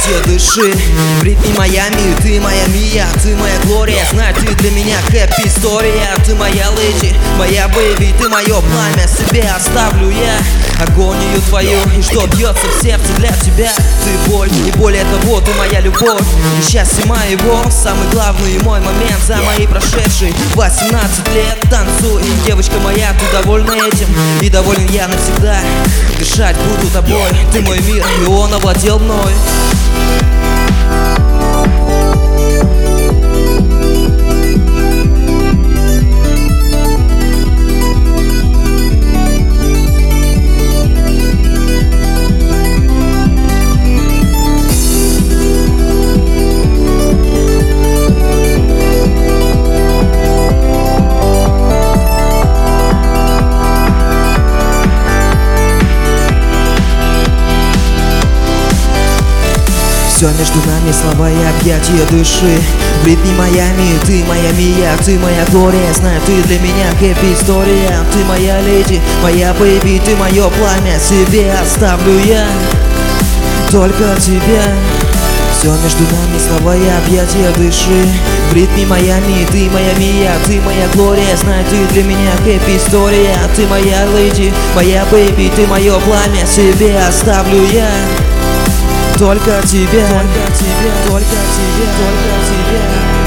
объятия дыши. В ритме Майами, ты моя Мия, ты моя Глория. Знаю, ты для меня хэппи история. Ты моя леди, моя бэйби, ты мое пламя. Себе оставлю я агонию твою, и что бьется в сердце для тебя. Ты боль, и более того, ты моя любовь и счастье моего. Самый главный мой момент за мои прошедшие 18 лет. Танцуй, девочка моя, ты довольна этим, и доволен я навсегда. Дышать буду тобой, ты мой мир, и он овладел мной. Все между нами, слова и объятия души. В ритме Майами, ты моя Мия, ты моя Глория. Знаю, ты для меня хэппи история. Ты моя леди, моя бэйби, ты мое пламя. Себе оставлю я только тебя. Все между нами, слова и объятия души. В ритме Майами, ты моя Мия, ты моя Глория. Знаю, ты для меня хэппи история. Ты моя леди, моя бэйби, ты мое пламя. Себе оставлю я только тебя, только тебя, только тебя, только тебя.